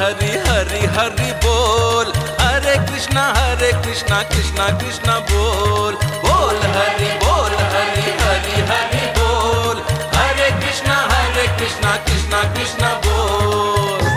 हरि हरि हरि बोल, हरे कृष्णा कृष्णा कृष्णा बोल, बोल हरि हरि हरि बोल, हरे कृष्णा कृष्णा कृष्णा बोल।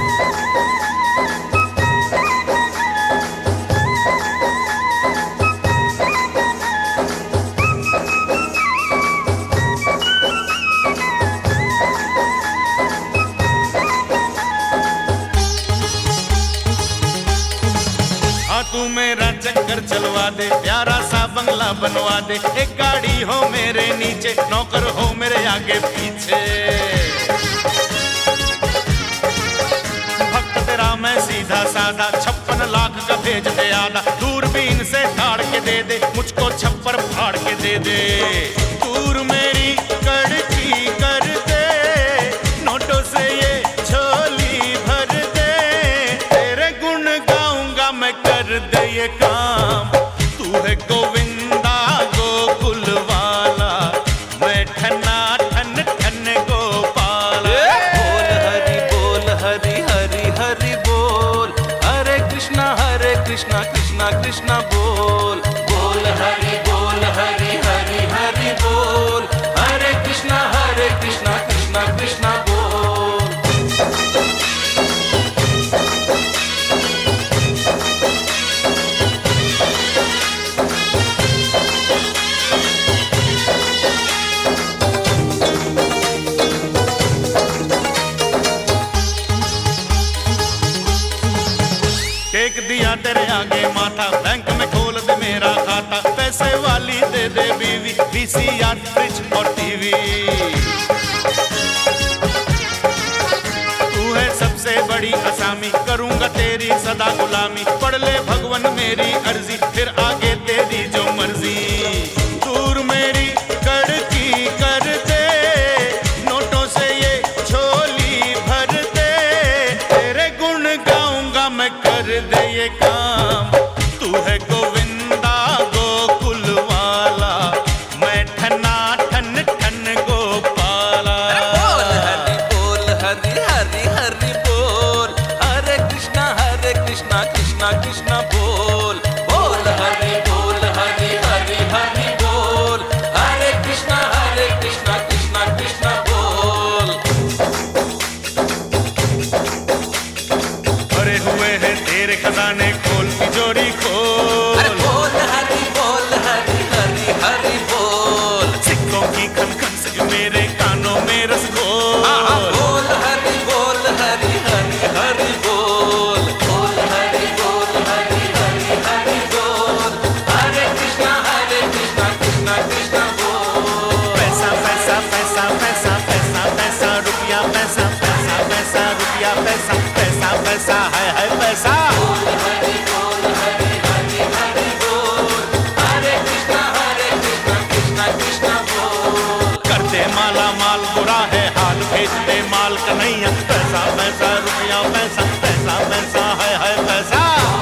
तू मेरा चक्कर चलवा दे, प्यारा सा बंगला बनवा दे, एक गाड़ी हो मेरे नीचे, नौकर हो मेरे आगे पीछे। भक्त तेरा मैं सीधा साधा, 56 लाख का भेज दे आधा, दूरबीन से ताड़ के दे दे, मुझको छप्पर फाड़ के दे दे। दूर मेरी कड़की कर दे, नोटों से ये झोली भर दे, तेरे गुण गाऊंगा मैं कर दे ये काम। तू है गोविंदा गोकुल वाला, मैं ठन्ना ठन ठन गोपाल। बोल हरि हरि हरि बोल, हरे कृष्णा कृष्णा कृष्णा बोल, बोल हरि हरि हरि बोल, हरे कृष्णा कृष्णा कृष्णा बोल। टेक दिया तेरे आगे माथा, बैंक में खोल दे मेरा खाता, पैसे वाली दे दे बीवी, VCR फ्रिज और टीवी। तू है सबसे बड़ी असामी, करूंगा तेरी सदा गुलामी, पढ़ ले भगवन मेरी अर्जी, फिर आगे तेरी जो मर्जी। दूर मेरी कड़की कर दे, नोटों से ये झोली भर दे, तेरे गुण गाऊंगा मैं कर दे ये काम। तू है गोविंदा गोकुल वाला, मैं ठन्ना ठन ठन गोपाला। बोल हरि हरि हरि बोल, हरे कृष्णा कृष्णा कृष्णा बोल, बोल हरि हरि हरि बोल, हरे कृष्णा कृष्णा कृष्णा बोल। भरे हुए हैं तेरे खजाने, खोल तिजोरी खोल। बोल हरि हरि हरि बोल, सिक्कों की खन खन से मेरे कानों में रस घोल। बोल हरि हरि हरि बोल, बोल हरि हरि हरि बोल, हरे कृष्णा कृष्णा कृष्णा बोल। पैसा पैसा पैसा पैसा पैसा पैसा रुपया, पैसा पैसा पैसा रुपया, पैसा पैसा पैसा है पैसा। माला माल बुरा है हाल, भेज दे माल कन्हैया, पैसा पैसा रुपया, पैसा पैसा पैसा है पैसा।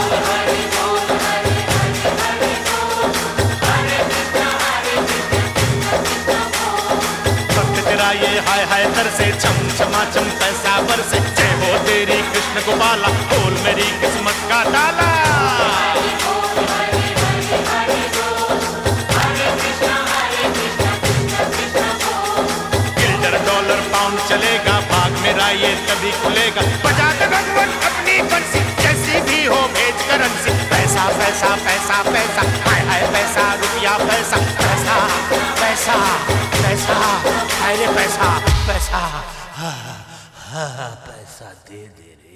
भक्त तेरा ये हाय तर से, छम छमा चम पैसा बरसे, जय हो तेरी कृष्ण गोपाला, खोल मेरी किस्मत का ताला। चलेगा भाग मेरा ये तभी खुलेगा, बजा दे भगवान अपनी बंसी, जैसी भी हो भेज करेंसी। पैसा पैसा पैसा पैसा हाय पैसा रुपया, पैसा पैसा पैसा पैसा अरे पैसा पैसा पैसा दे दे रे।